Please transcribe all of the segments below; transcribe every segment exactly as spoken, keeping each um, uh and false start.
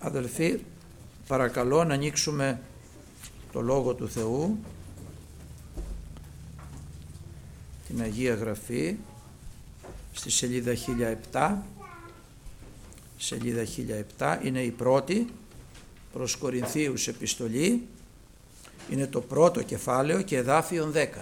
Αδελφοί, παρακαλώ να ανοίξουμε το Λόγο του Θεού, την Αγία Γραφή, στη σελίδα χίλια επτά. Σελίδα χίλια επτά είναι η πρώτη προς Κορινθίους επιστολή, είναι το πρώτο κεφάλαιο και εδάφιον δέκα.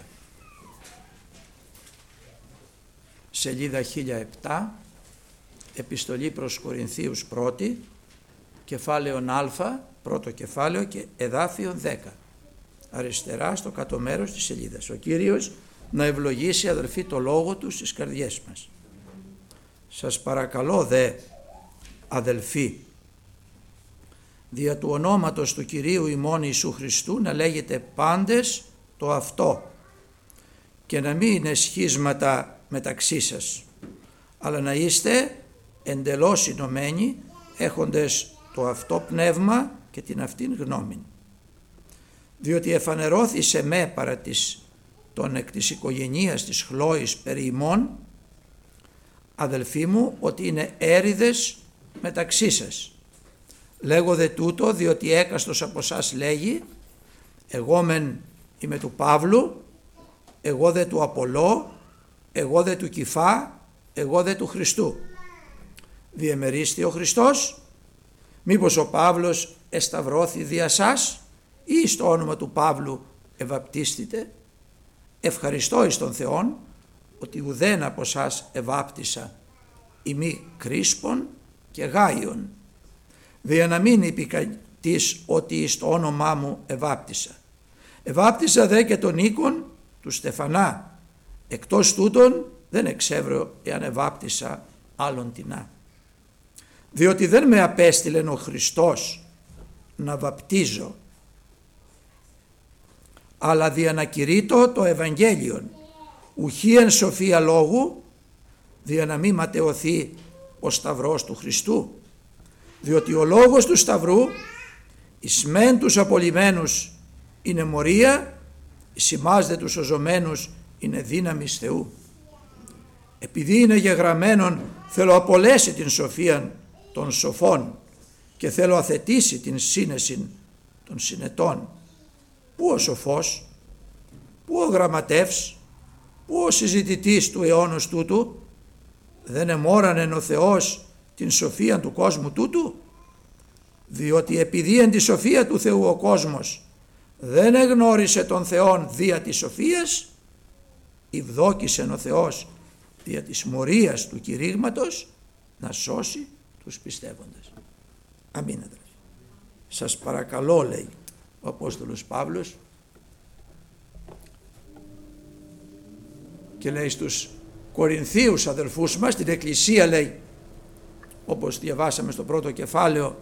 Σελίδα χίλια επτά, επιστολή προς Κορινθίους πρώτη, κεφάλαιον Α, πρώτο κεφάλαιο και εδάφιον δέκα. Αριστερά στο κάτω μέρος της σελίδας. Ο Κύριος να ευλογήσει, αδελφοί, το λόγο του στις καρδιές μας. Σας παρακαλώ δε, αδελφοί, δια του ονόματος του Κυρίου ημών Ιησού Χριστού να λέγετε πάντες το αυτό και να μην είναι σχίσματα μεταξύ σας, αλλά να είστε εντελώς ενωμένοι, έχοντες το αυτό πνεύμα και την αυτήν γνώμη. Διότι εφανερώθη σε με παρά της, των εκ της οικογενείας της Χλώης περί ημών, αδελφοί μου, ότι είναι έρηδες μεταξύ σας. Λέγω δε τούτο, διότι έκαστος από σας λέγει, εγώ μεν είμαι του Παύλου, εγώ δε του Απολλώ, εγώ δε του Κηφά, εγώ δε του Χριστού. Διεμερίστη ο Χριστός, μήπως ο Παύλος εσταυρώθη δια σας ή στο όνομα του Παύλου ευαπτίστητε? Ευχαριστώ εις τον Θεόν ότι ουδέν από σας ευάπτισα, ημί Κρίσπον και Γάιον, δια να μην είπε κανείς ότι εις το όνομά μου ευάπτισα. Ευάπτισα δε και τον οίκον του Στεφανά, εκτός τούτων δεν εξεύρω εάν ευάπτισα άλλον τινά. Διότι δεν με απέστειλεν ο Χριστός να βαπτίζω, αλλά διανακηρύττω το Ευαγγέλιον, ουχή εν σοφία λόγου, δια να μη ματαιωθεί ο σταυρός του Χριστού. Διότι ο λόγος του σταυρού εις μεν τους απολυμένους είναι μορία, εις ημάς δε τους σωζομένους είναι δύναμις Θεού. Επειδή είναι γεγραμμένον, θέλω απολέσει την σοφία των σοφών και θέλω αθετήσει την σύνεση των συνετών. Πού ο σοφός, πού ο γραμματεύς, πού ο συζητητής του αιώνος τούτου? Δεν εμόρανεν ο Θεός την σοφία του κόσμου τούτου? Διότι επειδή εν τη σοφία του Θεού ο κόσμος δεν εγνώρισε τον Θεόν δια της σοφίας, ευδόκησεν ο Θεός δια της μορίας του κηρύγματος να σώσει τους πιστεύοντες. Αμήν, αδελφοί. Σας παρακαλώ, λέει ο Απόστολος Παύλος, και λέει στους Κορινθίους αδελφούς μας, την Εκκλησία, λέει, όπως διαβάσαμε στο πρώτο κεφάλαιο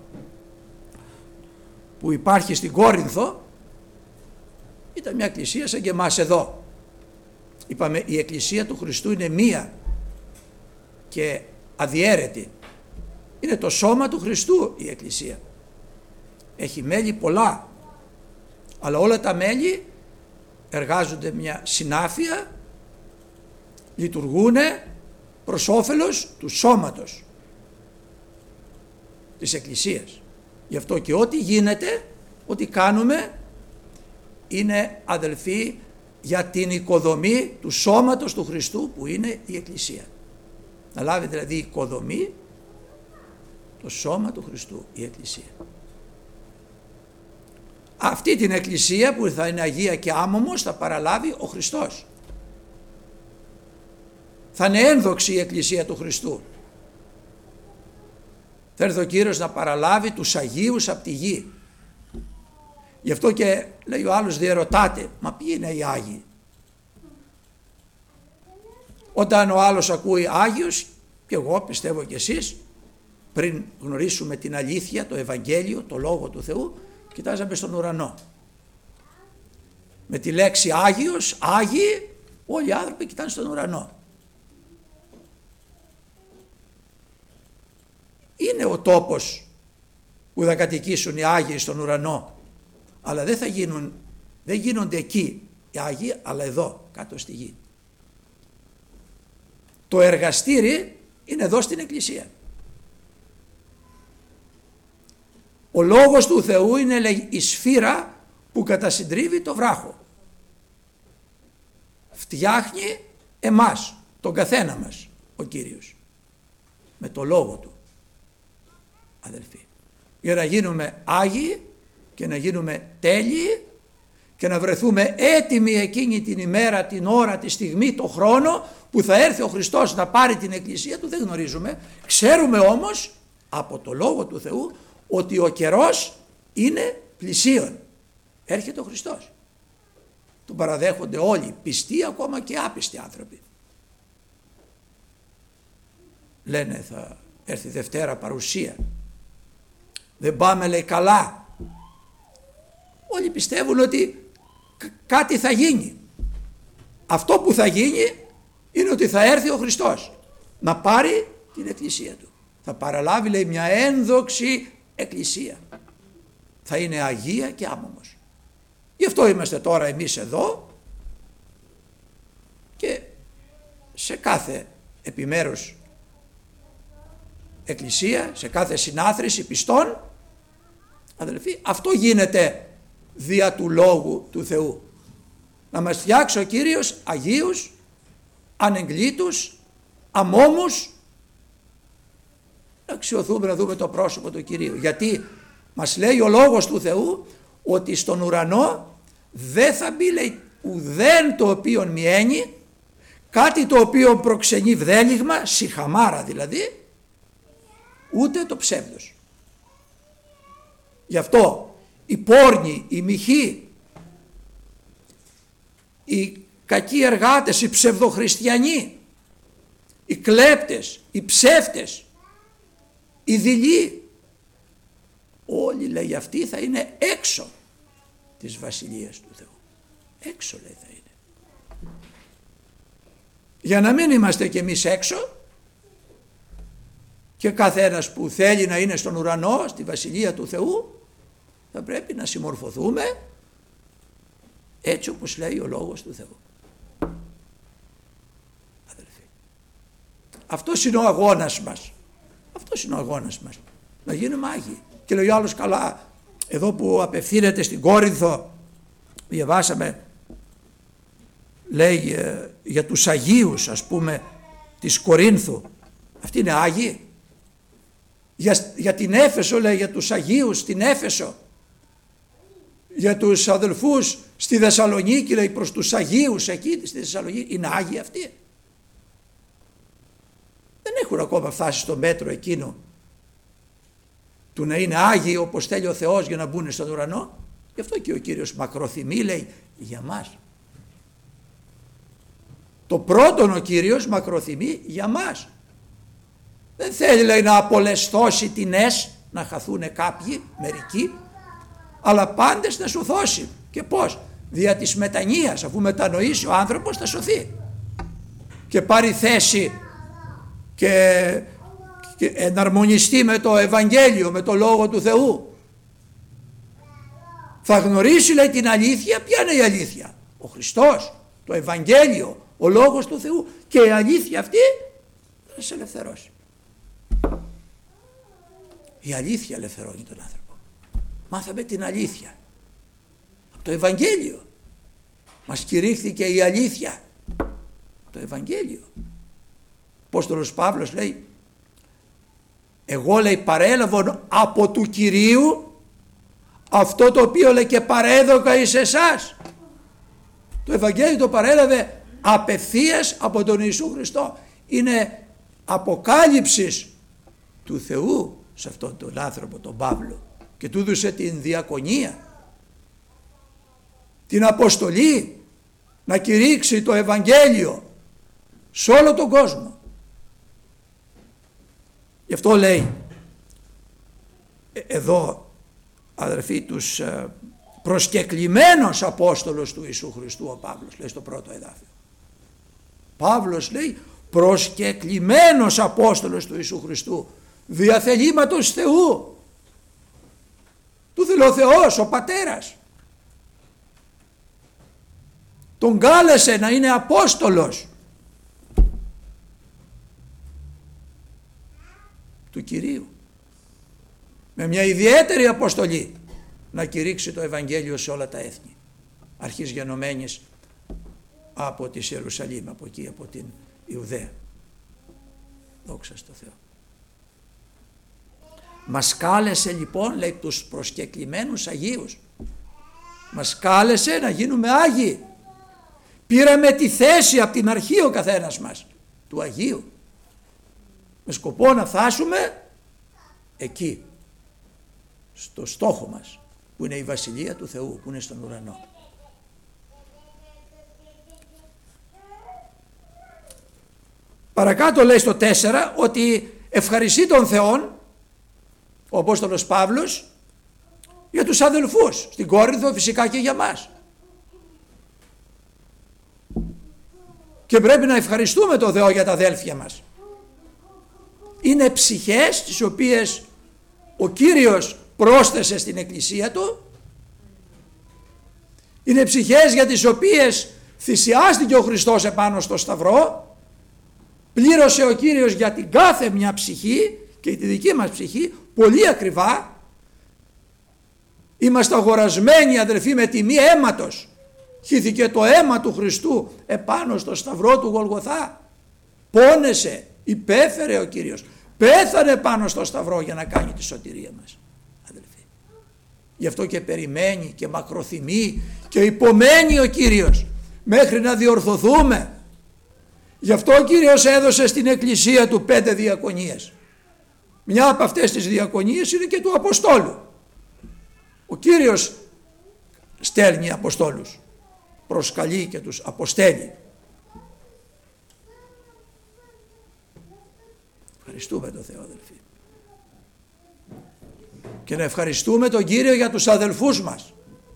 που υπάρχει στην Κόρινθο, ήταν μια εκκλησία σαν και εμάς εδώ. Είπαμε, η Εκκλησία του Χριστού είναι μία και αδιέρετη. Είναι το σώμα του Χριστού η Εκκλησία. Έχει μέλη πολλά, αλλά όλα τα μέλη εργάζονται μια συνάφεια, λειτουργούν προς όφελος του σώματος της Εκκλησίας. Γι' αυτό και ό,τι γίνεται, ό,τι κάνουμε, είναι, αδελφοί, για την οικοδομή του σώματος του Χριστού που είναι η Εκκλησία. Να λάβει δηλαδή οικοδομή το σώμα του Χριστού, η Εκκλησία. Αυτή την Εκκλησία που θα είναι Αγία και άμωμος θα παραλάβει ο Χριστός. Θα είναι ένδοξη η Εκκλησία του Χριστού. Θα έρθει ο Κύριος να παραλάβει τους Αγίους από τη γη. Γι' αυτό και λέει ο άλλος, διερωτάται, μα ποιοι είναι οι Άγιοι? Όταν ο άλλος ακούει Άγιος, και εγώ πιστεύω και εσείς, πριν γνωρίσουμε την αλήθεια, το Ευαγγέλιο, το Λόγο του Θεού, κοιτάζαμε στον ουρανό. Με τη λέξη Άγιος, Άγιοι, όλοι οι άνθρωποι κοιτάνε στον ουρανό. Είναι ο τόπος που θα κατοικήσουν οι Άγιοι στον ουρανό, αλλά δεν θα γίνουν, δεν γίνονται εκεί οι Άγιοι, αλλά εδώ κάτω στη γη. Το εργαστήρι είναι εδώ στην Εκκλησία. Ο λόγος του Θεού είναι, λέει, η σφύρα που κατασυντρίβει το βράχο. Φτιάχνει εμάς, τον καθένα μας, ο Κύριος, με το λόγο του, αδελφοί, για να γίνουμε άγιοι και να γίνουμε τέλειοι και να βρεθούμε έτοιμοι εκείνη την ημέρα, την ώρα, τη στιγμή, το χρόνο που θα έρθει ο Χριστός να πάρει την Εκκλησία του. Δεν γνωρίζουμε, ξέρουμε όμως από το Λόγο του Θεού ότι ο καιρός είναι πλησίον. Έρχεται ο Χριστός. Τον παραδέχονται όλοι, πιστοί ακόμα και άπιστοι άνθρωποι. Λένε θα έρθει Δευτέρα παρουσία. Δεν πάμε, λέει, καλά. Όλοι πιστεύουν ότι κάτι θα γίνει. Αυτό που θα γίνει είναι ότι θα έρθει ο Χριστός να πάρει την Εκκλησία του. Θα παραλάβει, λέει, μια ένδοξη Εκκλησία. Θα είναι αγία και άμωμος. Γι' αυτό είμαστε τώρα εμείς εδώ και σε κάθε επιμέρους εκκλησία, σε κάθε συνάθρηση πιστών, αδελφοί, αυτό γίνεται δια του Λόγου του Θεού. Να μας φτιάξει ο Κύριος αγίους, ανεγκλήτους, αμόμους, να αξιωθούμε να δούμε το πρόσωπο του Κυρίου. Γιατί μας λέει ο Λόγος του Θεού ότι στον ουρανό δεν θα μπει, λέει, ουδέν το οποίο μιαίνει, κάτι το οποίο προξενεί βδέλιγμα, σιχαμάρα δηλαδή, ούτε το ψεύδος. Γι' αυτό οι πόρνοι, οι μοιχοί, οι κακοί εργάτες, οι ψευδοχριστιανοί, οι κλέπτες, οι ψεύτες, οι δειλοί, όλοι, λέει, αυτοί θα είναι έξω της Βασιλείας του Θεού. Έξω, λέει, θα είναι. Για να μην είμαστε κι εμείς έξω και καθένας που θέλει να είναι στον ουρανό, στη Βασιλεία του Θεού, θα πρέπει να συμμορφωθούμε έτσι όπως λέει ο Λόγος του Θεού. Αδελφοί, αυτός είναι ο αγώνας μας. Αυτός είναι ο αγώνας μας. Να γίνουμε άγιοι. Και λέει ο άλλος, καλά, εδώ που απευθύνεται στην Κόρινθο, διαβάσαμε, λέει ε, για τους Αγίους, ας πούμε, της Κορίνθου. Αυτοί είναι Άγιοι. Για, για την Έφεσο, λέει, για τους Αγίους στην Έφεσο. Για τους αδελφούς στη Θεσσαλονίκη, λέει, προς τους Αγίους εκεί στη Θεσσαλονίκη, είναι Άγιοι αυτοί. Δεν έχουν ακόμα φτάσει στο μέτρο εκείνο του να είναι Άγιοι όπως θέλει ο Θεός για να μπουν στον ουρανό. Γι' αυτό και ο Κύριος μακροθυμεί, λέει, για μας. Το πρώτον ο Κύριος μακροθυμεί για μας. Δεν θέλει, λέει, να απολεσθώσει την ΕΣ, να χαθούν κάποιοι, μερικοί, αλλά πάντες να σωθώσει. Και πώς? Δια της μετανοίας, αφού μετανοήσει ο άνθρωπος θα σωθεί και πάρει θέση και, και εναρμονιστεί με το Ευαγγέλιο, με το Λόγο του Θεού. Θα γνωρίσει, λέει, την αλήθεια. Ποια είναι η αλήθεια? Ο Χριστός, το Ευαγγέλιο, ο Λόγος του Θεού, και η αλήθεια αυτή θα σε ελευθερώσει. Η αλήθεια ελευθερώνει τον άνθρωπο. Μάθαμε την αλήθεια από το Ευαγγέλιο. Μας κηρύχθηκε η αλήθεια το Ευαγγέλιο. Ο Απόστολος Παύλος λέει, εγώ, λέει, παρέλαβον από του Κυρίου αυτό το οποίο, λέει, και παρέδωκα εις εσάς. Το Ευαγγέλιο το παρέλαβε απευθείας από τον Ιησού Χριστό. Είναι αποκάλυψης του Θεού σε αυτόν τον άνθρωπο, τον Παύλο, και του έδωσε την διακονία, την αποστολή να κηρύξει το Ευαγγέλιο σε όλο τον κόσμο. Γι' αυτό λέει εδώ, αδερφοί, τους προσκεκλημένος Απόστολος του Ιησού Χριστού ο Παύλος, λέει στο πρώτο εδάφιο. Παύλος, λέει, προσκεκλημένος Απόστολος του Ιησού Χριστού, δια θελήματος Θεού. Του θέλει ο Θεός, ο Πατέρας. Τον κάλεσε να είναι Απόστολος του Κυρίου. με μια ιδιαίτερη αποστολή να κηρύξει το Ευαγγέλιο σε όλα τα έθνη, αρχής γενομένης από τη Ιερουσαλήμ, από εκεί, από την Ιουδαία. Δόξα στο Θεό. Μας κάλεσε λοιπόν, λέει, τους προσκεκλημένους Αγίους, μας κάλεσε να γίνουμε Άγιοι. Πήραμε τη θέση από την αρχή ο καθένας μας του Αγίου, με σκοπό να φτάσουμε εκεί, στο στόχο μας, που είναι η Βασιλεία του Θεού, που είναι στον ουρανό. Παρακάτω λέει στο τέσσερα ότι ευχαριστεί τον Θεόν ο Απόστολος Παύλος για τους αδελφούς στην Κόρινθο, φυσικά και για μας. Και πρέπει να ευχαριστούμε τον Θεό για τα αδέλφια μας. Είναι ψυχές τις οποίες ο Κύριος πρόσθεσε στην Εκκλησία Του. Είναι ψυχές για τις οποίες θυσιάστηκε ο Χριστός επάνω στο Σταυρό. Πλήρωσε ο Κύριος για την κάθε μια ψυχή και τη δική μας ψυχή πολύ ακριβά. Είμαστε αγορασμένοι, αδελφοί, με τιμή αίματος. Χύθηκε το αίμα του Χριστού επάνω στο Σταυρό του Γολγοθά. Πόνεσε, υπέφερε ο Κύριος. Πέθανε πάνω στο Σταυρό για να κάνει τη σωτηρία μας, αδελφοί. Γι' αυτό και περιμένει και μακροθυμεί και υπομένει ο Κύριος μέχρι να διορθωθούμε. Γι' αυτό ο Κύριος έδωσε στην Εκκλησία Του πέντε διακονίες. Μια από αυτές τις διακονίες είναι και του Αποστόλου. Ο Κύριος στέλνει Αποστόλους, προσκαλεί και τους αποστέλει. Ευχαριστούμε τον Θεό, αδελφοί. Και να ευχαριστούμε τον Κύριο για τους αδελφούς μας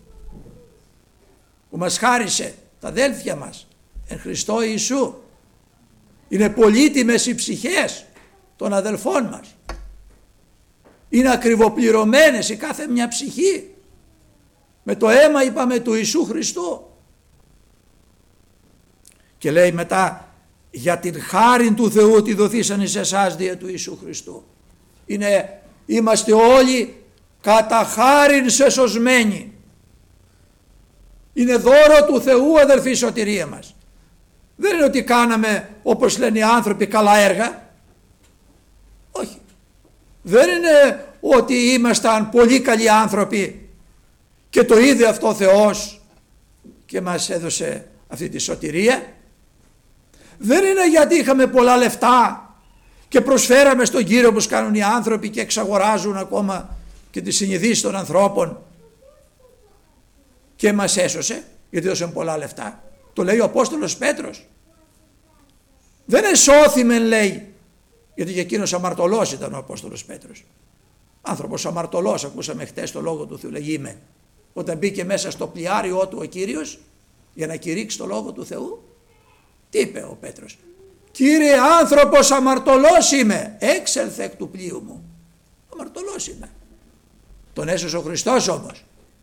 που μας χάρισε, τα αδέλφια μας εν Χριστώ Ιησού. Είναι πολύτιμες οι ψυχές των αδελφών μας. Είναι ακριβοπληρωμένες η κάθε μια ψυχή με το αίμα, είπαμε, του Ιησού Χριστού. Και λέει μετά, για την χάριν του Θεού ότι δοθήσανε σε εσάς δια του Ιησού Χριστού. Είναι, είμαστε όλοι κατά χάριν σεσωσμένοι. Είναι δώρο του Θεού, αδελφοί, η σωτηρία μας. Δεν είναι ότι κάναμε, όπως λένε οι άνθρωποι, καλά έργα. Όχι. Δεν είναι ότι ήμασταν πολύ καλοί άνθρωποι και το είδε αυτό ο Θεός και μας έδωσε αυτή τη σωτηρία. Δεν είναι γιατί είχαμε πολλά λεφτά και προσφέραμε στον Κύριο όπως κάνουν οι άνθρωποι και εξαγοράζουν ακόμα και τις συνειδήσεις των ανθρώπων και μας έσωσε γιατί έδωσαν πολλά λεφτά. Το λέει ο Απόστολος Πέτρος. Δεν εσώθημεν, λέει, γιατί για εκείνος αμαρτωλός ήταν ο Απόστολος Πέτρος. Άνθρωπος αμαρτωλός, ακούσαμε χτες το λόγο του Θεού, λέγει είμαι. Όταν μπήκε μέσα στο πλοιάριό του ο Κύριος για να κηρύξει το λόγο του Θεού, τι είπε ο Πέτρος? Κύριε, άνθρωπος αμαρτωλός είμαι, έξελθε εκ του πλοίου μου. Αμαρτωλός είμαι. Τον έσωσε ο Χριστός όμως.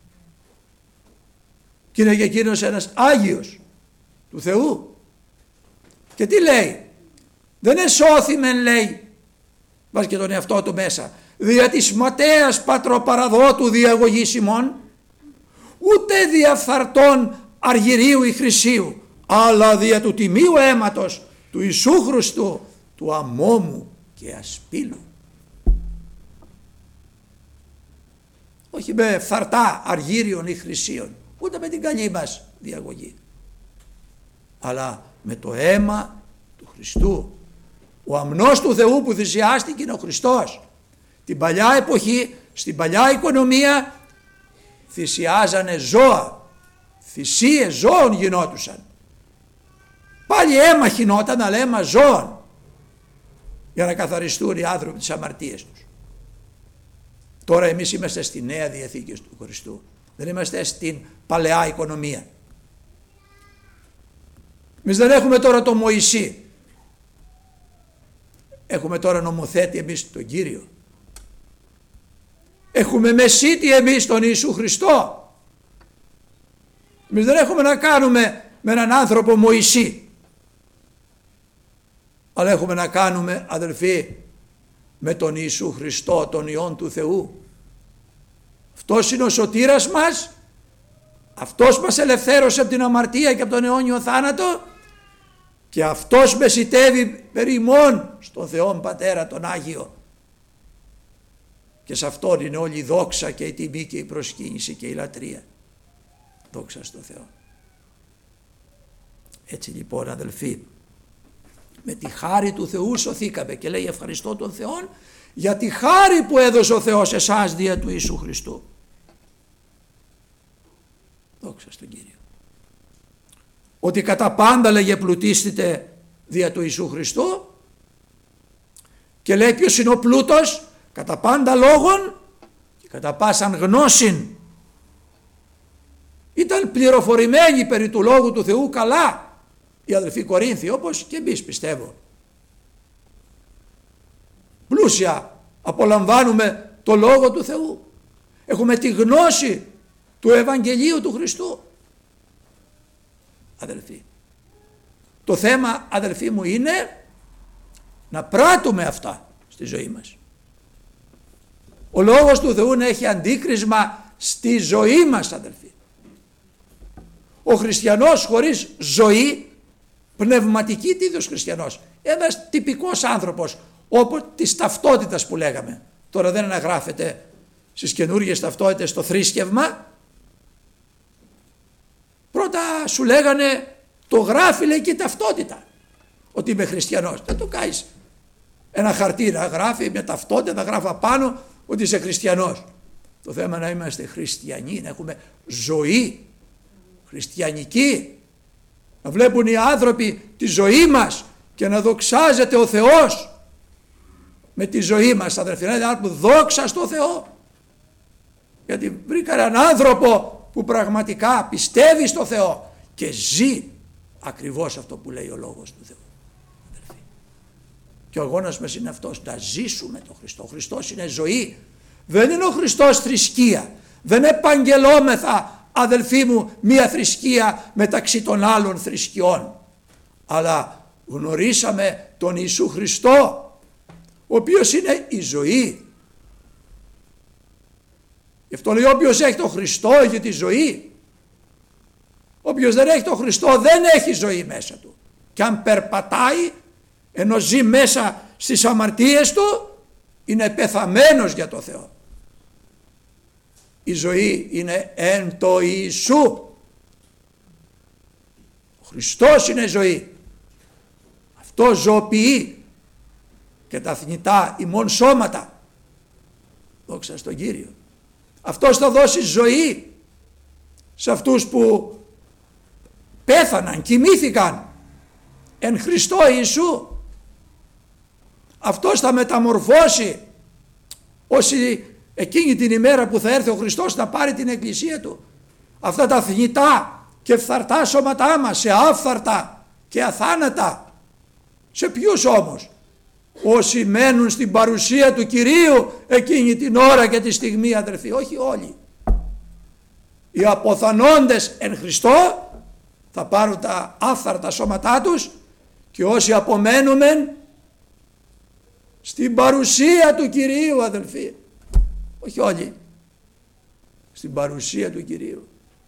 Και είναι και εκείνος ένας Άγιος του Θεού. Και τι λέει? Δεν εσώθημεν, λέει, βάζει και τον εαυτό του μέσα, δια της ματέας πατροπαραδότου διαγωγής ημών, ούτε δια φθαρτών αργυρίου ή χρυσίου, αλλά δια του τιμίου αίματος του Ιησού Χριστού, του αμόμου και ασπίλου. Όχι με φθαρτά αργύριων ή χρυσίων, ούτε με την καλή μας διαγωγή, αλλά με το αίμα του Χριστού. Ο αμνός του Θεού που θυσιάστηκε είναι ο Χριστός. Την παλιά εποχή, στην παλιά οικονομία, θυσιάζανε ζώα, θυσίες ζώων γινότουσαν. Πάλι αίμα χυνόταν, αλλά αίμα ζώων, για να καθαριστούν οι άνθρωποι τις αμαρτίες τους. Τώρα εμείς είμαστε στη νέα διαθήκη του Χριστού, δεν είμαστε στην παλαιά οικονομία. Εμείς δεν έχουμε τώρα τον Μωυσή, έχουμε τώρα νομοθέτη εμείς τον Κύριο. Έχουμε μεσίτη εμείς τον Ιησού Χριστό. Εμείς δεν έχουμε να κάνουμε με έναν άνθρωπο Μωυσή, αλλά έχουμε να κάνουμε, αδελφοί, με τον Ιησού Χριστό, τον Υιόν του Θεού, Αυτός είναι ο σωτήρας μας, αυτός μας ελευθέρωσε από την αμαρτία και από τον αιώνιο θάνατο και αυτός μεσιτεύει περί ημών στον Θεόν Πατέρα τον Άγιο. Και σε αυτόν είναι όλη η δόξα και η τιμή και η προσκύνηση και η λατρεία. Δόξα στο Θεό. Έτσι λοιπόν αδελφοί, με τη χάρη του Θεού σωθήκαμε και λέει ευχαριστώ τον Θεόν για τη χάρη που έδωσε ο Θεός εσάς δια του Ιησού Χριστού. Δόξα στον Κύριο. Ότι κατά πάντα λέγε πλουτίστητε δια του Ιησού Χριστού και λέει ποιος είναι ο πλούτος, κατά πάντα λόγων και κατά πάσαν γνώσιν. Ήταν πληροφορημένοι περί του Λόγου του Θεού καλά οι αδελφοί Κορίνθιοι, όπως και εμείς πιστεύω. Πλούσια απολαμβάνουμε το Λόγο του Θεού. Έχουμε τη γνώση του Ευαγγελίου του Χριστού. Αδελφοί, το θέμα αδελφοί μου είναι να πράττουμε αυτά στη ζωή μας. Ο Λόγος του Θεού να έχει αντίκρισμα στη ζωή μας αδελφοί. Ο χριστιανός χωρίς ζωή, πνευματική, τι είδος χριστιανός? Ένας τυπικός άνθρωπος, όπως της ταυτότητας που λέγαμε. Τώρα δεν αναγράφεται στις καινούργιες ταυτότητες στο θρήσκευμα. Πρώτα σου λέγανε, το γράφει λέει και ταυτότητα, ότι είμαι χριστιανός. Δεν το κάνεις ένα χαρτί να γράφει μια ταυτότητα, να γράφει απάνω ότι είσαι χριστιανός. Το θέμα να είμαστε χριστιανοί, να έχουμε ζωή χριστιανική, να βλέπουν οι άνθρωποι τη ζωή μας και να δοξάζεται ο Θεός με τη ζωή μας αδελφοί. Να πούμε δόξα στο Θεό, γιατί βρήκα έναν άνθρωπο που πραγματικά πιστεύει στο Θεό και ζει ακριβώς αυτό που λέει ο Λόγος του Θεού. Αδελφοί. Και ο αγώνας μας είναι αυτός, να ζήσουμε τον Χριστό. Ο Χριστός είναι ζωή, δεν είναι ο Χριστός θρησκεία, δεν επαγγελόμεθα αδελφοί μου μία θρησκεία μεταξύ των άλλων θρησκειών, αλλά γνωρίσαμε τον Ιησού Χριστό, ο οποίος είναι η ζωή. Γι' αυτό λέει όποιος έχει τον Χριστό έχει τη ζωή. Όποιος δεν έχει τον Χριστό δεν έχει ζωή μέσα του. Και αν περπατάει ενώ ζει μέσα στις αμαρτίες του, είναι πεθαμένος για το Θεό. Η ζωή είναι εν το Ιησού. Ο Χριστός είναι ζωή. Αυτό ζωοποιεί και τα θνητά ημών σώματα. Δόξα στον Κύριο. Αυτός θα δώσει ζωή σε αυτούς που πέθαναν, κοιμήθηκαν εν Χριστώ Ιησού. Αυτός θα μεταμορφώσει όσοι εκείνη την ημέρα που θα έρθει ο Χριστός να πάρει την εκκλησία του, αυτά τα θνητά και φθαρτά σώματά μας σε άφθαρτα και αθάνατα. Σε ποιους όμως? Όσοι μένουν στην παρουσία του Κυρίου εκείνη την ώρα και τη στιγμή αδερφοί, όχι όλοι. Οι αποθανόντες εν Χριστώ θα πάρουν τα άφθαρτα σώματά τους και όσοι απομένουμε στην παρουσία του Κυρίου αδελφοί, όχι όλοι, στην παρουσία του Κυρίου.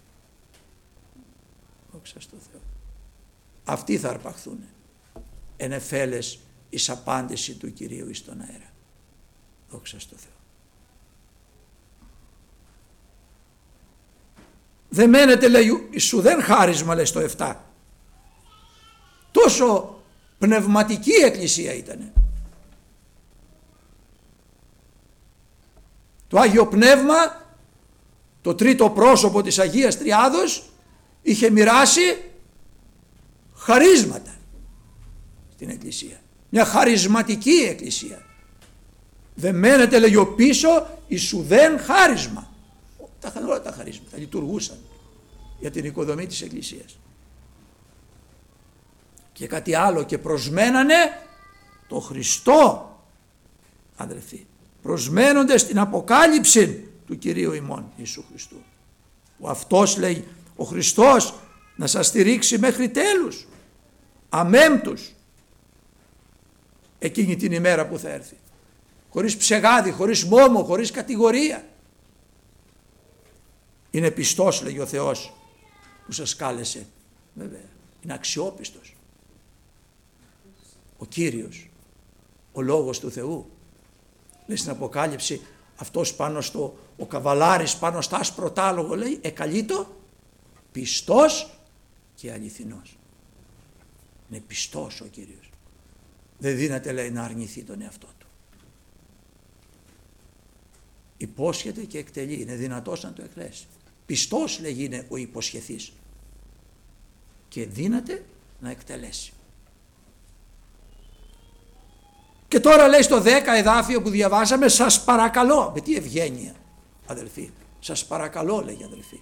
Δόξα στο Θεό. Αυτοί θα αρπαχθούν εν εφέλες εις απάντηση του Κυρίου εις τον αέρα. Δόξα στο Θεό. Δεν μένετε λέει σου δεν χάρισμα λέει στο εφτά. Τόσο πνευματική εκκλησία ήτανε. Το Άγιο Πνεύμα, το τρίτο πρόσωπο της Αγίας Τριάδος, είχε μοιράσει χαρίσματα στην εκκλησία. Μια χαρισματική εκκλησία. Δεν μένετε λέγει ο πίσω ισουδέν χάρισμα. Τα είχαν όλα τα χαρίσματα, λειτουργούσαν για την οικοδομή της εκκλησίας. Και κάτι άλλο, και προσμένανε το Χριστό αδελφοί. Προσμένονται στην αποκάλυψη του Κυρίου ημών Ιησού Χριστού. Ο αυτός λέει ο Χριστός να σας στηρίξει μέχρι τέλους, αμέμπτους, εκείνη την ημέρα που θα έρθει. Χωρίς ψεγάδι, χωρίς μόμο, χωρίς κατηγορία. Είναι πιστός, λέγει ο Θεός που σας κάλεσε. Βέβαια, είναι αξιόπιστος. Ο Κύριος, ο Λόγος του Θεού. Λέει στην Αποκάλυψη, αυτός πάνω στο, ο καβαλάρης πάνω στα άσπρο τάλογο, λέει, εκαλείτο πιστός και αληθινός. Είναι πιστός ο Κύριος. Δεν δύναται, λέει, να αρνηθεί τον εαυτό του. Υπόσχεται και εκτελεί, είναι δυνατός να το εκλέσει. Πιστός, λέγει, είναι ο υποσχεθής και δύναται να εκτελέσει. Και τώρα λέει στο δέκα εδάφιο που διαβάσαμε, σας παρακαλώ, με τι ευγένεια αδελφοί, σας παρακαλώ, λέγει αδελφοί.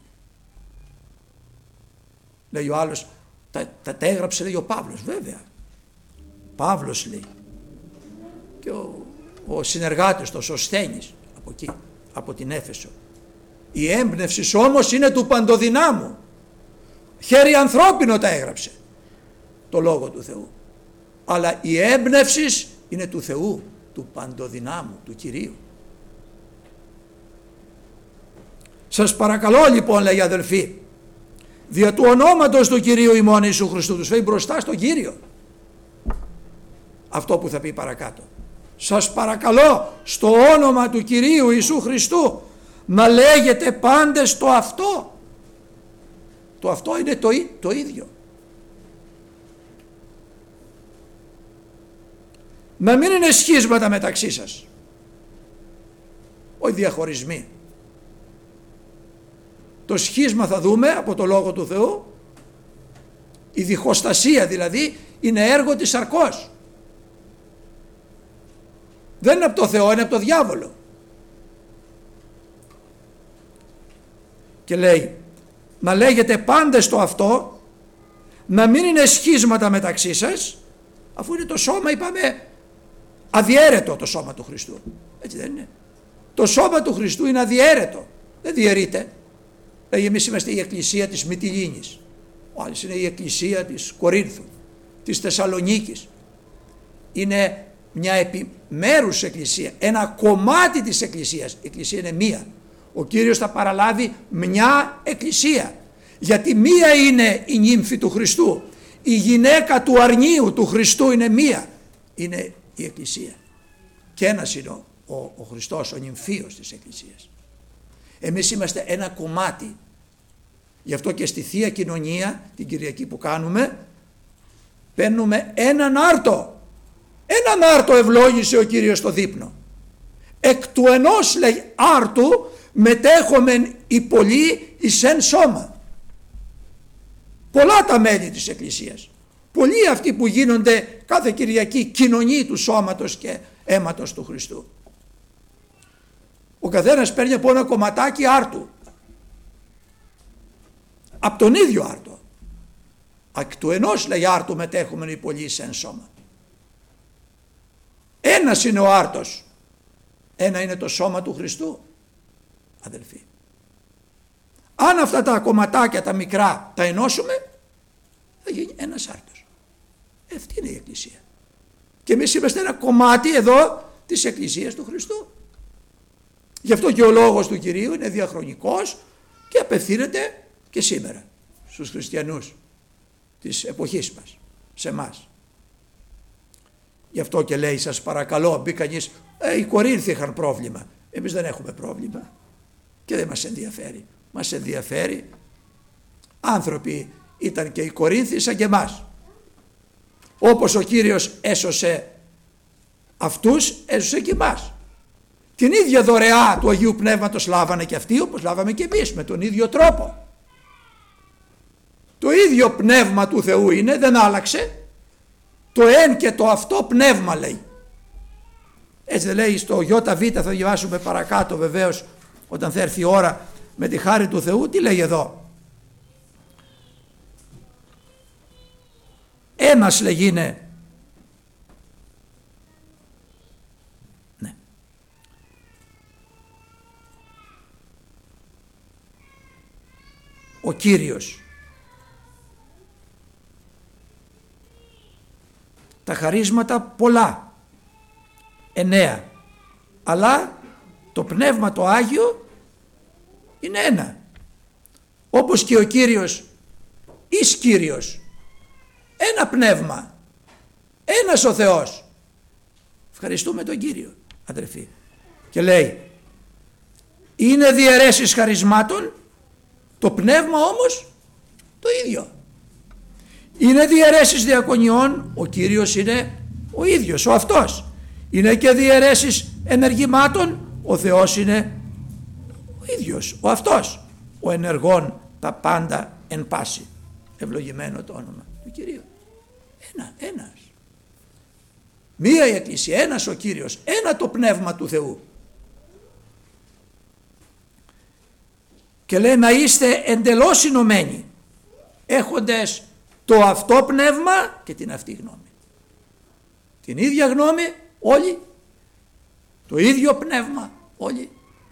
Λέει ο άλλος, τα, τα, τα έγραψε, λέει ο Παύλος, βέβαια. Παύλος, λέει, και ο, ο συνεργάτης του, ο Σωσθένης, από εκεί, από την Έφεσο. Η έμπνευση όμως είναι του παντοδυνάμου. Χέρι ανθρώπινο τα έγραψε, το Λόγο του Θεού. Αλλά η έμπνευση είναι του Θεού, του παντοδυνάμου, του Κυρίου. Σας παρακαλώ λοιπόν, λέει αδελφοί, δια του ονόματος του Κυρίου ημών Ιησού Χριστού, τους φέρει μπροστά στον Κύριο. Αυτό που θα πει παρακάτω. Σας παρακαλώ στο όνομα του Κυρίου Ιησού Χριστού να λέγετε πάντες το αυτό. Το αυτό είναι το, το ίδιο. Να μην είναι σχίσματα μεταξύ σας. Όχι διαχωρισμοί. Το σχίσμα θα δούμε από το Λόγο του Θεού. Η διχοστασία δηλαδή είναι έργο της σαρκός. Δεν είναι από το Θεό, είναι από το διάβολο. Και λέει, να λέγετε πάντες το αυτό, να μην είναι σχίσματα μεταξύ σας, αφού είναι το σώμα, είπαμε, αδιέρετο το σώμα του Χριστού. Έτσι δεν είναι? Το σώμα του Χριστού είναι αδιέρετο, δεν διαιρείται. Δηλαδή εμείς είμαστε η εκκλησία της Μυτιλήνης, ο άλλος είναι η εκκλησία της Κορίνθου, της Θεσσαλονίκης. Είναι μια επιμέρους εκκλησία, ένα κομμάτι της εκκλησίας. Η εκκλησία είναι μία. Ο Κύριος θα παραλάβει μια εκκλησία, γιατί μία είναι η νύμφη του Χριστού. Η γυναίκα του αρνίου του Χριστού είναι μία, είναι η εκκλησία. Και ένας είναι ο, ο, ο Χριστός, ο νυμφίος της εκκλησίας. Εμείς είμαστε ένα κομμάτι. Γι' αυτό και στη Θεία Κοινωνία, την Κυριακή που κάνουμε, παίρνουμε έναν άρτο. Έναν άρτο ευλόγησε ο Κύριος στο δείπνο. Εκ του ενός, λέει, άρτου μετέχομεν οι πολλοί εις εν σώμα. Πολλά τα μέλη της Εκκλησίας. Πολλοί αυτοί που γίνονται κάθε Κυριακή κοινωνοί του σώματος και αίματος του Χριστού. Ο καθένας παίρνει από ένα κομματάκι άρτου. Από τον ίδιο άρτο. Εκ του ενός, λέει, άρτου μετέχομεν οι πολλοί εις εν σώμα. Ένας είναι ο άρτος. Ένα είναι το σώμα του Χριστού, αδελφοί. Αν αυτά τα κομματάκια τα μικρά τα ενώσουμε, θα γίνει ένας άρτος. Αυτή είναι η Εκκλησία. Και εμείς είμαστε ένα κομμάτι εδώ της Εκκλησίας του Χριστού. Γι' αυτό και ο λόγος του Κυρίου είναι διαχρονικός και απευθύνεται και σήμερα στους χριστιανούς της εποχής μας, σε εμάς. Γι' αυτό και λέει, σας παρακαλώ, μπει κανείς, ε, οι Κορίνθοι είχαν πρόβλημα. Εμείς δεν έχουμε πρόβλημα και δεν μας ενδιαφέρει. Μας ενδιαφέρει, άνθρωποι ήταν και οι Κορίνθοι σαν και εμάς. Όπως ο Κύριος έσωσε αυτούς, έσωσε και εμάς. Την ίδια δωρεά του Αγίου Πνεύματος λάβανε και αυτοί, όπως λάβαμε και εμείς, με τον ίδιο τρόπο. Το ίδιο πνεύμα του Θεού είναι, δεν άλλαξε. Το εν και το αυτό πνεύμα, λέει. Έτσι δεν λέει στο ΙΒ, θα διαβάσουμε παρακάτω βεβαίως όταν θα έρθει η ώρα με τη χάρη του Θεού. Τι λέει εδώ? Ένας, λέγει, είναι. Ναι. Ο Κύριος. Τα χαρίσματα πολλά, εννέα, αλλά το Πνεύμα το Άγιο είναι ένα. όπως και ο Κύριος εις Κύριος. Ένα πνεύμα, ένας ο Θεός. Ευχαριστούμε τον Κύριο, αδερφοί. Και λέει, είναι διαιρέσεις χαρισμάτων, το πνεύμα όμως το ίδιο. Είναι διαιρέσεις διακονιών, ο Κύριος είναι ο ίδιος, ο αυτός. Είναι και διαιρέσεις ενεργημάτων, ο Θεός είναι ο ίδιος, ο αυτός. Ο ενεργών τα πάντα εν πάση. Ευλογημένο το όνομα του Κυρίου. Ένα, ένας. Μία η Εκκλησία, ένας ο Κύριος, ένα το πνεύμα του Θεού. Και λέει να είστε εντελώς ενωμένοι, έχοντες το αυτό πνεύμα και την αυτή γνώμη. Την ίδια γνώμη όλοι, το ίδιο πνεύμα όλοι,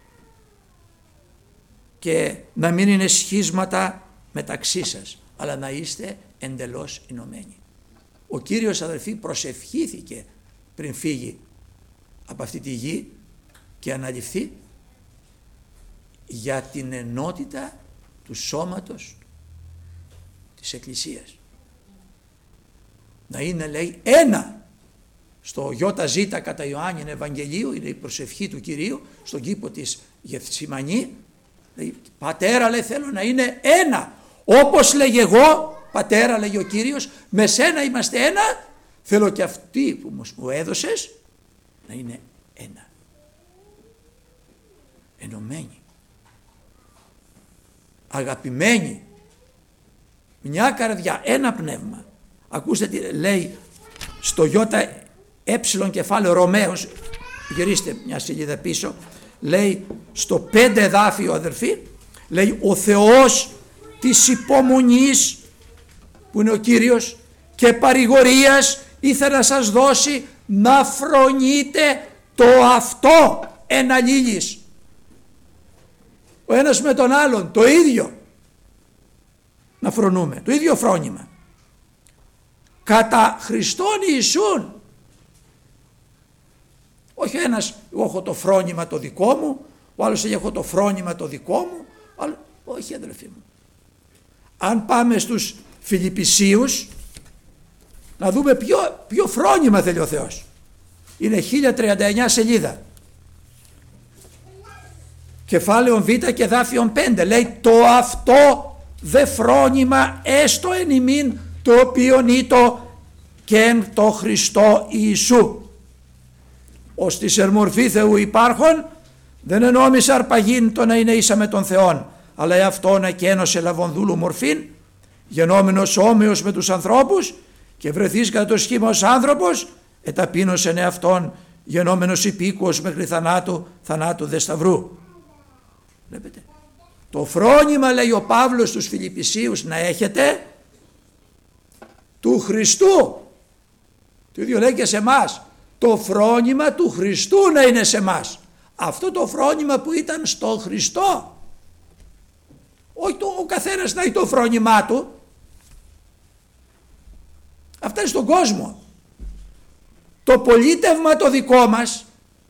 και να μην είναι σχίσματα μεταξύ σας, αλλά να είστε εντελώς ενωμένοι. Ο Κύριος, αδελφοί, προσευχήθηκε πριν φύγει από αυτή τη γη και αναλυφθεί για την ενότητα του σώματος της Εκκλησίας. Να είναι, λέει, ένα. Στο ΙΖ κατά Ιωάννην Ευαγγελίου είναι η προσευχή του Κυρίου στον κήπο της Γεθσιμανή. Λέει, Πατέρα, λέει, θέλω να είναι ένα. Όπως λέγει εγώ, Πατέρα, λέγει ο Κύριος, με σένα είμαστε ένα, θέλω και αυτοί που μου έδωσες να είναι ένα. Ενωμένοι, αγαπημένοι, μια καρδιά, ένα πνεύμα. Ακούστε τι λέει στο ΙΕ κεφάλαιο Ρωμαίος, γυρίστε μια σελίδα πίσω, λέει στο πέντε εδάφιο, αδερφοί, λέει ο Θεός της υπομονής, που είναι ο Κύριος, και παρηγορίας ήθελε να σας δώσει να φρονείτε το αυτό εν αλλήλεις. Ο ένας με τον άλλον το ίδιο να φρονούμε, το ίδιο φρόνημα. Κατά Χριστόν Ιησούν. Όχι ένας, εγώ έχω το φρόνημα το δικό μου, ο άλλος έχει έχω το φρόνημα το δικό μου, άλλο, όχι, αδελφοί μου. Αν πάμε στους Φιλιππισίους να δούμε ποιο, ποιο φρόνημα θέλει ο Θεός. Είναι χίλια τριάντα εννιά σελίδα. Κεφάλαιο Β και εδάφιον πέντε λέει το αυτό δε φρόνημα έστω εν ημίν το οποίον ήτο και εν το Χριστό Ιησού. Ως της ερμορφή Θεού υπάρχων δεν ενόμις αρπαγήν το να είναι ίσα με τον Θεόν, αλλά εαυτόν εκένωσε λαβονδούλου μορφήν, γενόμενος όμοιος με τους ανθρώπους και βρεθείς κατά το σχήμα ως άνθρωπος, εταπείνωσεν εαυτόν γενόμενος υπήκουος μέχρι θανάτου, θανάτου δε σταυρού. Βλέπετε. Το φρόνημα, λέει ο Παύλος στους Φιλιππισίους, να έχετε του Χριστού. Το ίδιο λέει και σε εμάς. Το φρόνημα του Χριστού να είναι σε εμάς. Αυτό το φρόνημα που ήταν στο Χριστό. Όχι το, ο καθένας να έχει το φρόνημά του. Αυτά είναι στον κόσμο. Το πολίτευμα το δικό μας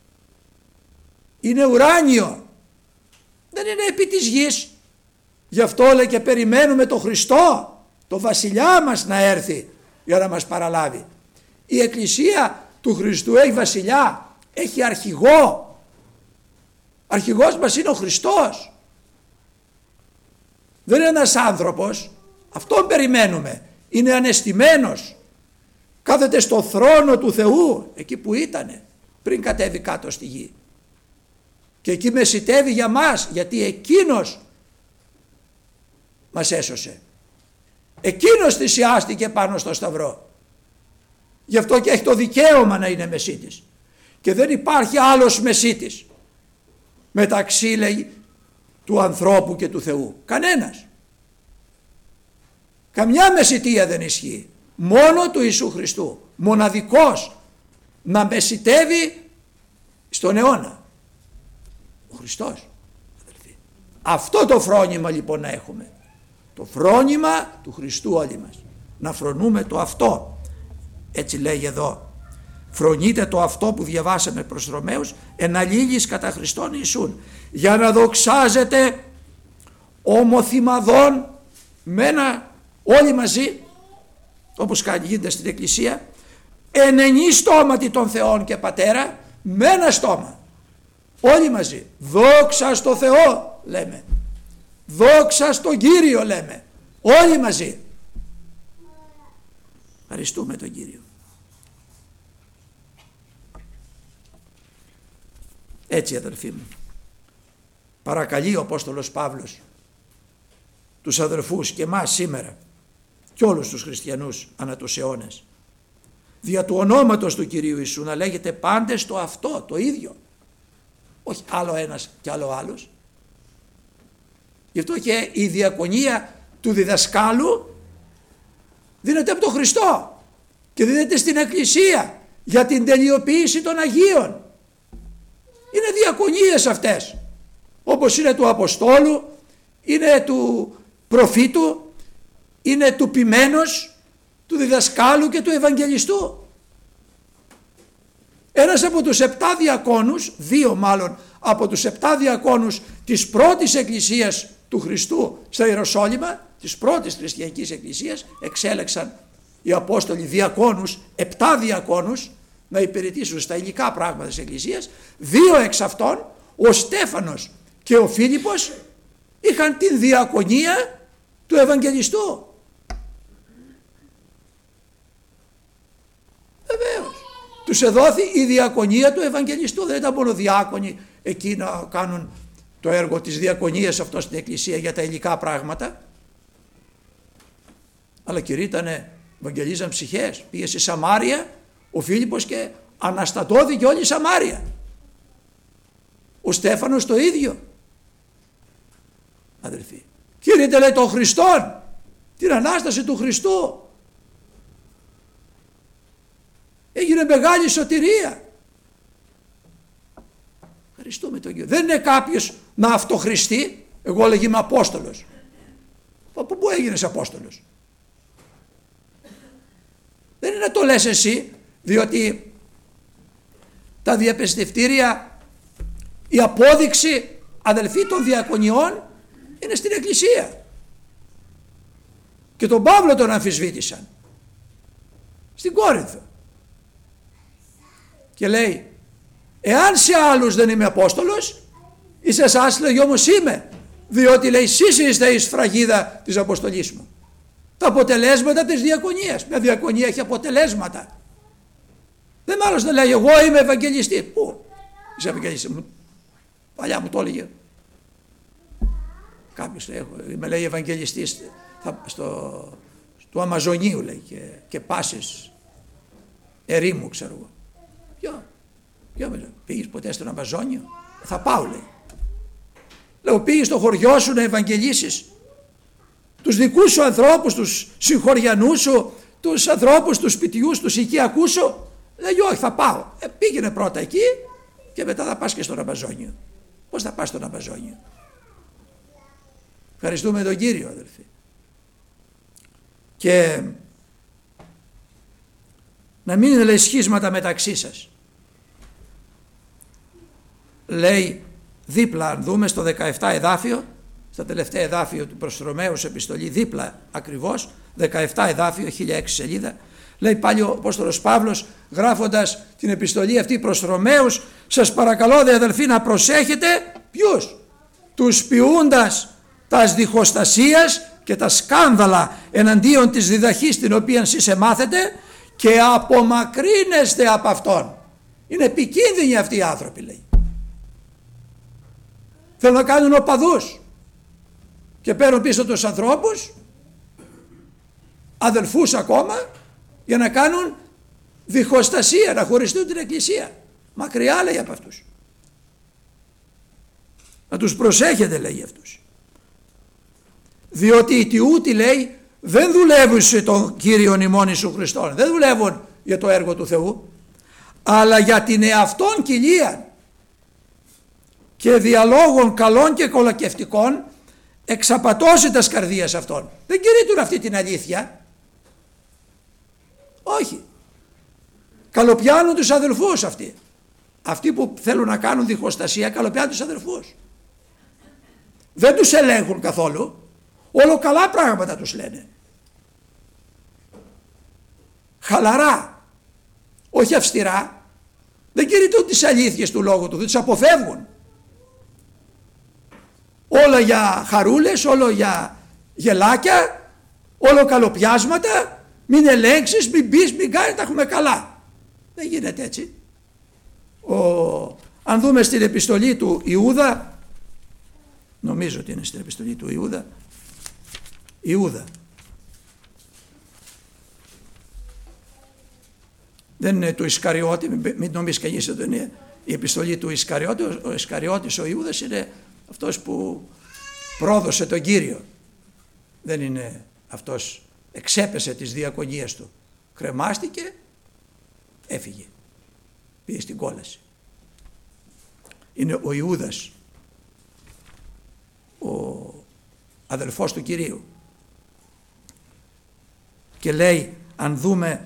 είναι ουράνιο. Δεν είναι επί της γης. Γι' αυτό λέει και περιμένουμε το Χριστό, το βασιλιά μας να έρθει για να μας παραλάβει. Η Εκκλησία του Χριστού έχει βασιλιά, έχει αρχηγό. Αρχηγός μας είναι ο Χριστός. Δεν είναι ένας άνθρωπος, αυτόν περιμένουμε. Είναι ανεστημένος. Κάθεται στο θρόνο του Θεού, εκεί που ήτανε πριν κατέβει κάτω στη γη. Και εκεί μεσιτεύει για μας, γιατί εκείνος μας έσωσε. Εκείνος θυσιάστηκε πάνω στο σταυρό. Γι' αυτό και έχει το δικαίωμα να είναι μεσίτης. Και δεν υπάρχει άλλος μεσίτης μεταξύ, λέει, του ανθρώπου και του Θεού. Κανένας. Καμιά μεσιτεία δεν ισχύει. Μόνο του Ιησού Χριστού. Μοναδικός να μεσιτεύει στον αιώνα. Ο Χριστός. Αδελφοί. Αυτό το φρόνημα λοιπόν να έχουμε. Το φρόνημα του Χριστού όλοι μας. Να φρονούμε το αυτό. Έτσι λέει εδώ. Φρονείτε το αυτό που διαβάσαμε προς Ρωμαίους, εν αλλήλεις κατά Χριστόν Ιησούν, για να δοξάζετε ομοθυμαδών με ένα, όλοι μαζί, όπως γίνεται στην Εκκλησία, ενενή στόματι των Θεών και Πατέρα, με ένα στόμα, όλοι μαζί. Δόξα στο Θεό λέμε, δόξα στον Κύριο λέμε, όλοι μαζί. Ευχαριστούμε τον Κύριο. Έτσι, αδελφοί μου, παρακαλεί ο Απόστολος Παύλος τους αδελφούς και εμάς σήμερα και όλους τους χριστιανούς ανά τους αιώνες, δια του ονόματος του Κυρίου Ιησού, να λέγεται πάντες το αυτό, το ίδιο, όχι άλλο ένας και άλλο άλλος. Γι' αυτό και η διακονία του διδασκάλου δίνεται από τον Χριστό και δίνεται στην Εκκλησία για την τελειοποίηση των Αγίων. Είναι διακονίες αυτές, όπως είναι του Αποστόλου, είναι του προφήτου, είναι του ποιμένος, του διδασκάλου και του Ευαγγελιστού. Ένας από τους επτά διακόνους, δύο μάλλον από τους επτά διακόνους της πρώτης εκκλησίας του Χριστού στα Ιεροσόλυμα, της πρώτης χριστιανικής εκκλησίας, εξέλεξαν οι Απόστολοι διακόνους, επτά διακόνους, να υπηρετήσουν στα υλικά πράγματα της εκκλησίας. Δύο εξ αυτών, ο Στέφανος και ο Φίλιππος, είχαν την διακονία του Ευαγγελιστού. Βεβαίως, τους εδόθη η διακονία του Ευαγγελιστού. Δεν ήταν μόνο διάκονοι εκεί να κάνουν το έργο της διακονίας αυτό στην εκκλησία για τα υλικά πράγματα, αλλά κηρύττανε, ευαγγελίζαν ψυχές. Πήγε στη Σαμάρια ο Φίλιππος και αναστατώθηκε όλη η Σαμάρια. Ο Στέφανος το ίδιο. Αδελφοί, κήρυτε, λέει, τον Χριστόν, την Ανάσταση του Χριστού. Έγινε μεγάλη σωτηρία. Ευχαριστούμε τον Κύριο. Δεν είναι κάποιος να αυτοχριστεί. Εγώ λέγει είμαι Απόστολος. Από πού έγινες Απόστολος? Δεν είναι να το λες εσύ, διότι τα διαπιστευτήρια, η απόδειξη, αδελφοί, των διακονιών είναι στην Εκκλησία. Και τον Παύλο τον αμφισβήτησαν στην Κόρινθο και λέει, εάν σε άλλους δεν είμαι Απόστολος, εις εσάς, λέγει, όμως είμαι, διότι, λέει, εσείς είστε η σφραγίδα της αποστολής μου. Τα αποτελέσματα της διακονίας. Μια διακονία έχει αποτελέσματα. Δεν μ' άλλος να λέει, εγώ είμαι Ευαγγελιστή. Πού είσαι Ευαγγελιστή? Παλιά μου το έλεγε κάποιος, με λέει Ευαγγελιστής στο, στο Αμαζονίου, λέει, και, και πάσης ερήμου, ξέρω εγώ. Ποιο, ποιο, πήγες ποτέ στον Αμαζόνιο? Θα πάω, λέει. Λέω, πήγες στο χωριό σου να ευαγγελίσεις τους δικούς σου ανθρώπους, τους συγχωριανούς σου, τους ανθρώπους του σπιτιού, τους οικιακούς σου? Λέει, όχι, θα πάω. Ε, πήγαινε πρώτα εκεί και μετά θα πας και στον Αμαζόνιο. Πώς θα πας στον Αμαζόνιο? Ευχαριστούμε τον Κύριο, αδελφοί. Και να μην είναι, λέει, σχίσματα μεταξύ σας. Λέει δίπλα, αν δούμε στο δεκαεπτά εδάφιο, στα τελευταία εδάφιο του προς Ρωμαίους επιστολή, δίπλα ακριβώς, δεκαεπτά εδάφιο, χίλια έξι σελίδα, λέει πάλι ο Απόστολος Παύλος, γράφοντας την επιστολή αυτή προς Ρωμαίους, σας παρακαλώ, δε αδελφοί, να προσέχετε ποιους? Τους ποιούντας τας διχοστασίας και τα σκάνδαλα εναντίον της διδαχής την οποία εσείς εμάθετε, και απομακρύνεστε από αυτόν. Είναι επικίνδυνοι αυτοί οι άνθρωποι, λέει. Θέλουν να κάνουν οπαδούς και παίρνουν πίσω τους ανθρώπους, αδελφούς ακόμα, για να κάνουν διχοστασία, να χωριστούν την Εκκλησία. Μακριά, λέει, από αυτούς. Να τους προσέχετε, λέει, αυτούς. Διότι οι τιούτοι, λέει, δεν δουλεύουν σε τον Κύριον ημών Ιησού Χριστόν, δεν δουλεύουν για το έργο του Θεού, αλλά για την εαυτόν κοιλία και διαλόγων καλών και κολακευτικών εξαπατώσει τας καρδίας αυτών. Δεν κηρύττουν αυτή την αλήθεια. Όχι. Καλοπιάνουν τους αδελφούς αυτοί. Αυτοί που θέλουν να κάνουν διχοστασία καλοπιάνουν τους αδελφούς. Δεν τους ελέγχουν καθόλου. Όλο καλά πράγματα τους λένε. Χαλαρά. Όχι αυστηρά. Δεν κηρύττουν τις αλήθειες του λόγου του. Δεν τις αποφεύγουν. Όλα για χαρούλες, όλο για γελάκια, όλο καλοπιάσματα. Μην ελέγξεις, μην πεις, μην κάνεις, τα έχουμε καλά. Δεν γίνεται έτσι. Ο, αν δούμε στην επιστολή του Ιούδα, νομίζω ότι είναι στην επιστολή του Ιούδα, Ιούδα, δεν είναι του Ισκαριώτη, μην νομίζει κανείς ότι είναι η επιστολή του Ισκαριώτη. Ο Ισκαριώτης, ο Ιούδας, είναι αυτός που πρόδωσε τον Κύριο. Δεν είναι αυτός, εξέπεσε τις διακονίες του, κρεμάστηκε, έφυγε, πήγε στην κόλαση. Είναι ο Ιούδας, ο αδελφός του Κυρίου. Και λέει, αν δούμε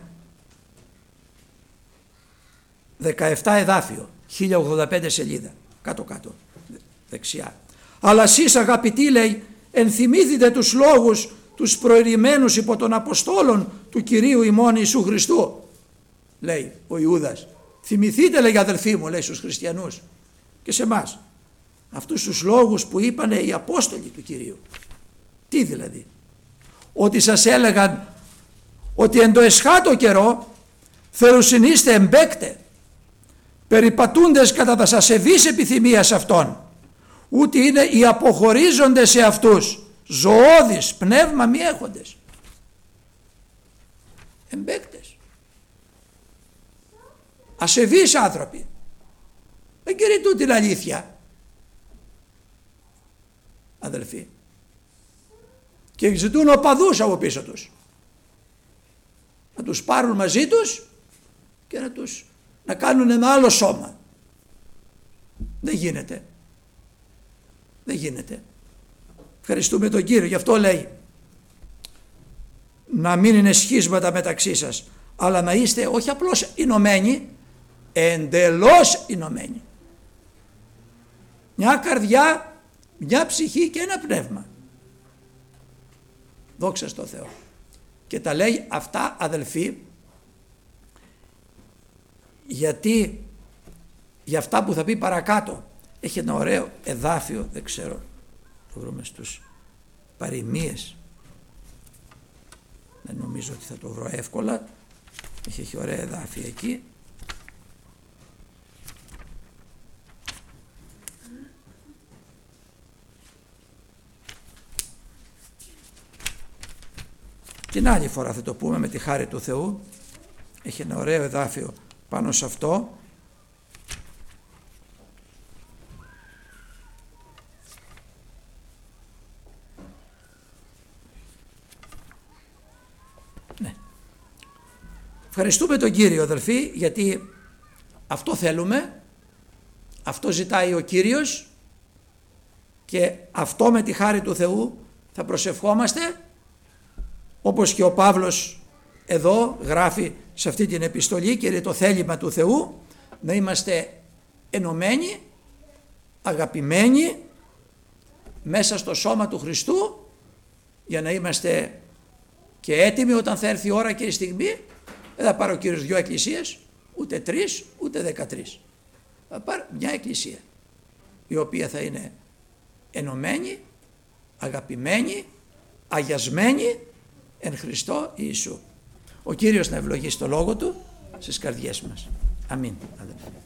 δεκαεπτά εδάφιο, χίλια ογδόντα πέντε σελίδα, κάτω κάτω, δεξιά. Αλλά εσείς αγαπητοί, λέει, ενθυμήθητε τους λόγους τους προηρημένους υπό των Αποστόλων του Κυρίου ημών Ιησού Χριστού, λέει ο Ιούδας. Θυμηθείτε, λέει, αδελφοί μου, λέει στους χριστιανούς και σε εμάς, αυτούς τους λόγους που είπανε οι Απόστολοι του Κυρίου. Τι δηλαδή? Ότι σας έλεγαν ότι εν το εσχάτω καιρό θερουσινείστε εμπέκτε, περιπατούντες κατά τα ασεβείς επιθυμίας αυτών, ούτε είναι οι αποχωρίζοντες σε αυτούς, ζωώδεις, πνεύμα μη έχοντες. Εμπέκτες, ασεβείς άνθρωποι, δεν κηρύττουν την αλήθεια, αδελφοί, και ζητούν οπαδούς από πίσω τους, να τους πάρουν μαζί τους και να τους να κάνουν ένα άλλο σώμα. Δεν γίνεται. Δεν γίνεται. Ευχαριστούμε τον Κύριο. Γι' αυτό λέει να μην είναι σχίσματα μεταξύ σας, αλλά να είστε όχι απλώς ενωμένοι, εντελώς ενωμένοι. Μια καρδιά, μια ψυχή και ένα πνεύμα. Δόξα στο Θεό. Και τα λέει αυτά, αδελφοί, γιατί για αυτά που θα πει παρακάτω έχει ένα ωραίο εδάφιο, δεν ξέρω, το βρούμε στους παροιμίες, δεν νομίζω ότι θα το βρω εύκολα, έχει, έχει ωραία εδάφια εκεί. Την άλλη φορά θα το πούμε με τη χάρη του Θεού. Έχει ένα ωραίο εδάφιο πάνω σε αυτό. Ναι. Ευχαριστούμε τον Κύριο, αδελφοί, γιατί αυτό θέλουμε, αυτό ζητάει ο Κύριος και αυτό με τη χάρη του Θεού θα προσευχόμαστε, όπως και ο Παύλος εδώ γράφει σε αυτή την επιστολή, και είναι το θέλημα του Θεού να είμαστε ενωμένοι, αγαπημένοι μέσα στο σώμα του Χριστού, για να είμαστε και έτοιμοι όταν θα έρθει η ώρα και η στιγμή. Δεν θα πάρει ο Κύριος δυο εκκλησίες, ούτε τρεις, ούτε δεκατρείς. Θα πάρει μια εκκλησία, η οποία θα είναι ενωμένη, αγαπημένη, αγιασμένη εν Χριστώ Ιησού. Ο Κύριος να ευλογήσει το λόγο Του στις καρδιές μας. Αμήν.